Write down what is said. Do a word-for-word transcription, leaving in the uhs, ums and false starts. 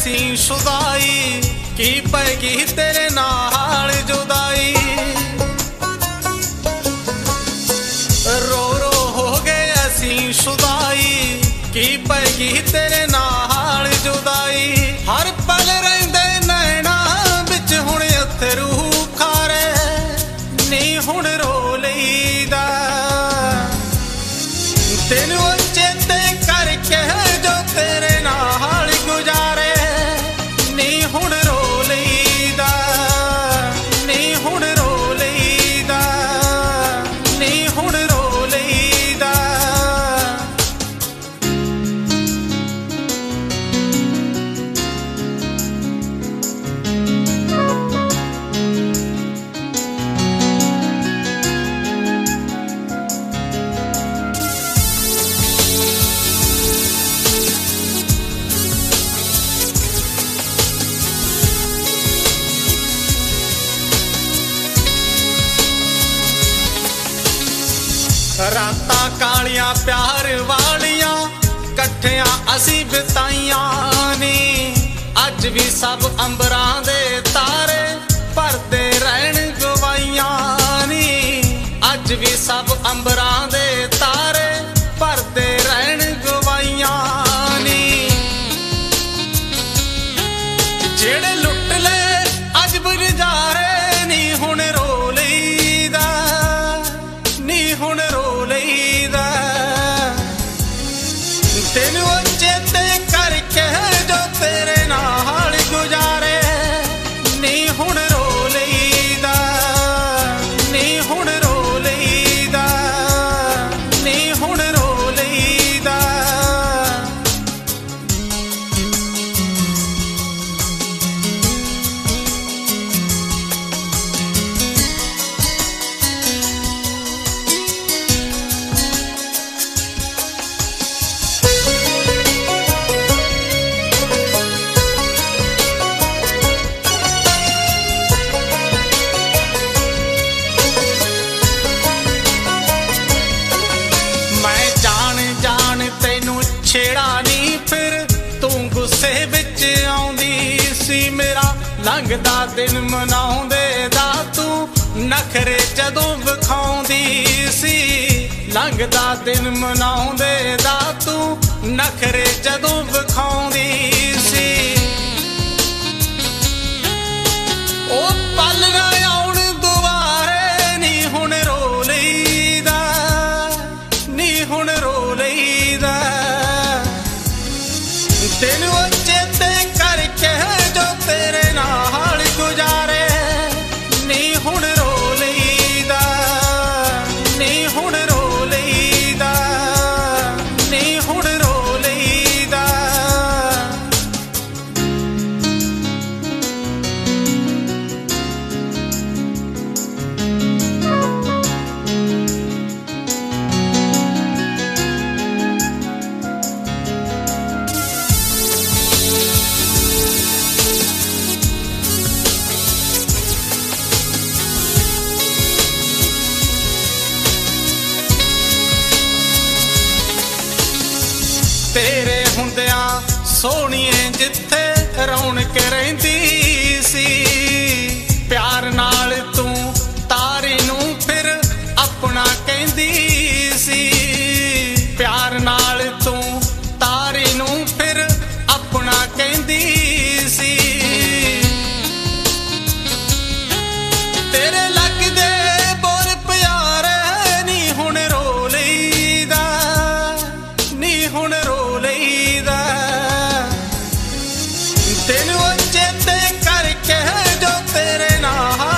ऐसी शुदाई की पैगी तेरे नाल जुदाई। रो रो हो गए ऐसी शुदाई की पैगी तेरे नाल जुदाई। हर पल रहिंदे नैना विच हुण अथरू खारे नी हुण रो लईदा। तेनू चेते करके जो तेरे नाल गुजारे नी हुण रो लईदा। नी हुण रो लईदा। नी हुण रो लईदा। रातां कालियां प्यार वालियां कट्ठियां असी बिताइयां नी। अज भी सब अंबरां दे तारे भरदे रहन गवाइयां नी। अज भी सब अंबरां दे तारे भरदे रहन गवाइयां नी। जेड़े लुट ले अज बुझारे नी हुण रो लईदा। नी हुण रो लईदा। तेनू चेते करके जो तेरे नाल गुजारे नी हुण रो लईदा। नी हुण रो लईदा। नी हुण रो लईदा। छेड़ा नी फिर तू गुस्से विच आउंदी सी। मेरा लंघदा दिन मनाउंदे दा तू नखरे जदों विखाउंदी सी। लंघदा दिन मनाउंदे दा तू नखरे जदों विखाउंदी सी। ओ पल ना आउण दुबारे नी हुण रो लईदा। नी हुण रो लईदा। तेनू चेते करके जो तेरे नाल गुजारे नी हुण रो लईदा। नी हुण रो लईदा। नी हुण रो लईदा। तेरे हुंदियां सोहणीए जिथे रौनक रहिंदी सी। प्यार नाल तू तारी नूं फिर अपना कहंदी सी। प्यार नाल तू तारी नूं फिर अपना कहंदी सी। तेरे लगदे बोल प्यारे नी हुण रो लईदा। नी हुण रो लईदा। तेनू चेते करके जो तेरे नाल